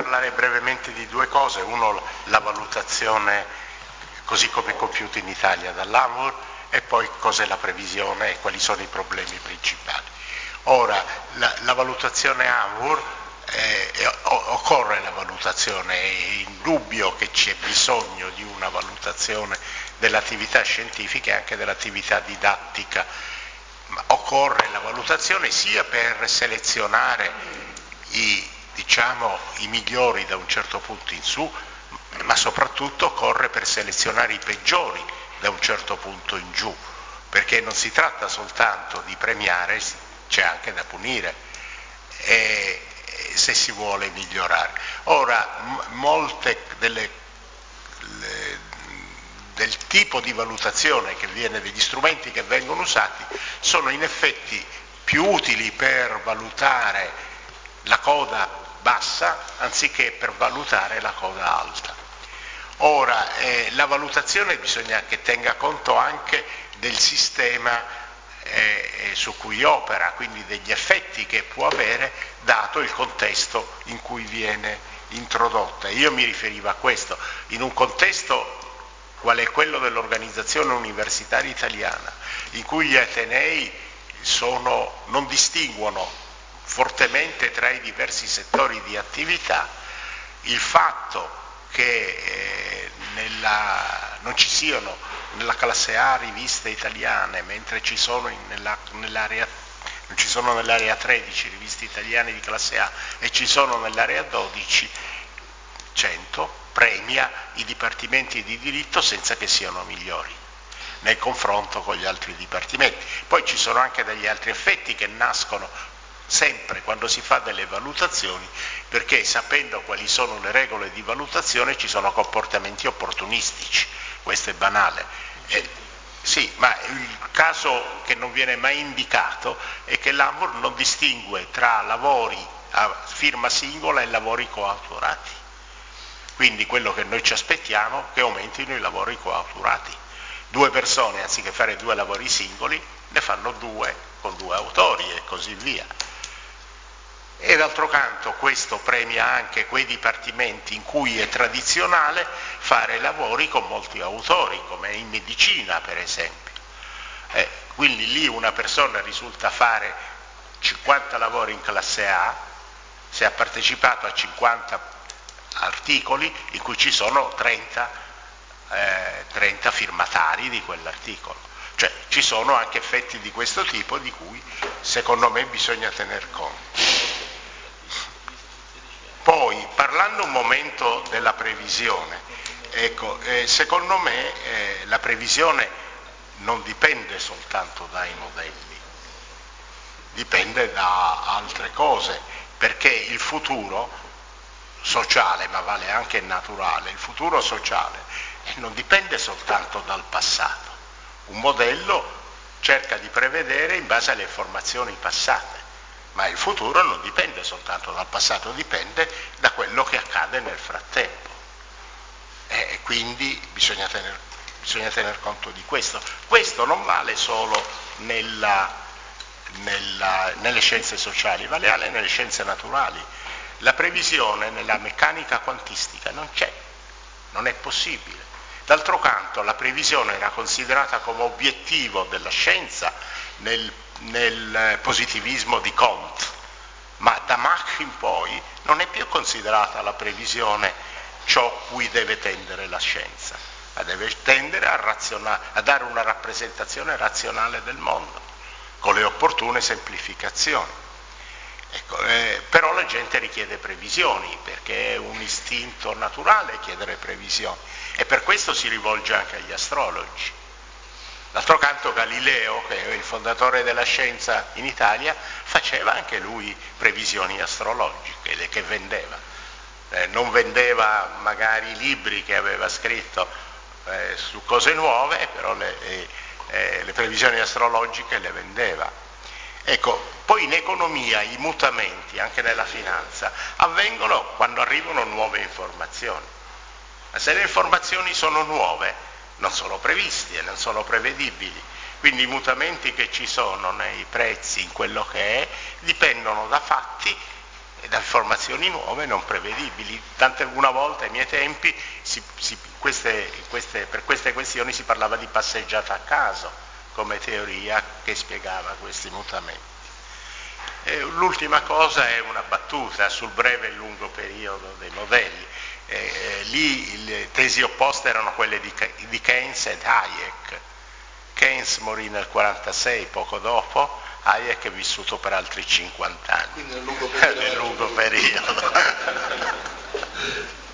parlare brevemente di due cose. Uno, la valutazione così come compiuta in Italia dall'ANVUR, e poi cos'è la previsione e quali sono i problemi principali. Ora, la valutazione ANVUR, occorre la valutazione, è indubbio che c'è bisogno di una valutazione dell'attività scientifica e anche dell'attività didattica, ma occorre la valutazione sia per selezionare i migliori da un certo punto in su, ma soprattutto occorre per selezionare i peggiori da un certo punto in giù, perché non si tratta soltanto di premiare, c'è anche da punire se si vuole migliorare. Ora, molte del tipo di valutazione che viene, degli strumenti che vengono usati, sono in effetti più utili per valutare la coda bassa anziché per valutare la coda alta. Ora, la valutazione bisogna che tenga conto anche del sistema su cui opera, quindi degli effetti che può avere dato il contesto in cui viene introdotta. Io mi riferivo a questo, in un contesto qual è quello dell'organizzazione universitaria italiana, in cui gli atenei non distinguono fortemente tra i diversi settori di attività, il fatto che non ci siano nella classe A riviste italiane, mentre ci sono nell'area 13 riviste italiane di classe A e ci sono nell'area 12 100, premia i dipartimenti di diritto senza che siano migliori nel confronto con gli altri dipartimenti. Poi ci sono anche degli altri effetti che nascono sempre quando si fa delle valutazioni, perché sapendo quali sono le regole di valutazione ci sono comportamenti opportunistici, questo è banale. Sì, ma il caso che non viene mai indicato è che l'ANVUR non distingue tra lavori a firma singola e lavori coautorati. Quindi quello che noi ci aspettiamo è che aumentino i lavori coautorati. 2 persone, anziché fare 2 lavori singoli, ne fanno 2 con 2 autori e così via. E d'altro canto questo premia anche quei dipartimenti in cui è tradizionale fare lavori con molti autori, come in medicina per esempio. Quindi lì una persona risulta fare 50 lavori in classe A, se ha partecipato a 50 articoli in cui ci sono 30 firmatari di quell'articolo. Cioè ci sono anche effetti di questo tipo di cui secondo me bisogna tener conto. Poi, parlando un momento della previsione, ecco, secondo me la previsione non dipende soltanto dai modelli, dipende da altre cose, perché il futuro sociale, ma vale anche naturale, il futuro sociale non dipende soltanto dal passato. Un modello cerca di prevedere in base alle informazioni passate, ma il futuro non dipende soltanto dal passato, dipende da quello che accade nel frattempo. E quindi bisogna tener conto di questo. Questo non vale solo nelle scienze sociali, vale anche nelle scienze naturali. La previsione nella meccanica quantistica non c'è, non è possibile. D'altro canto la previsione era considerata come obiettivo della scienza nel positivismo di Comte, ma da Mach in poi non è più considerata la previsione ciò cui deve tendere la scienza, ma deve tendere a dare una rappresentazione razionale del mondo, con le opportune semplificazioni. Ecco, però la gente richiede previsioni, perché è un istinto naturale chiedere previsioni, e per questo si rivolge anche agli astrologi. D'altro canto Galileo, che è il fondatore della scienza in Italia, faceva anche lui previsioni astrologiche che vendeva. Non vendeva magari i libri che aveva scritto su cose nuove, però le previsioni astrologiche le vendeva. Ecco, poi in economia i mutamenti, anche nella finanza, avvengono quando arrivano nuove informazioni. Ma se le informazioni sono nuove, non sono previsti e non sono prevedibili. Quindi i mutamenti che ci sono nei prezzi, in quello che è, dipendono da fatti e da informazioni situazioni nuove non prevedibili. Una volta ai miei tempi per queste questioni si parlava di passeggiata a caso come teoria che spiegava questi mutamenti. L'ultima cosa è una battuta sul breve e lungo periodo dei modelli. Lì le tesi opposte erano quelle di Keynes ed Hayek. Keynes morì nel 1946, poco dopo, Hayek è vissuto per altri 50 anni. Quindi nel lungo periodo. Nel lungo periodo.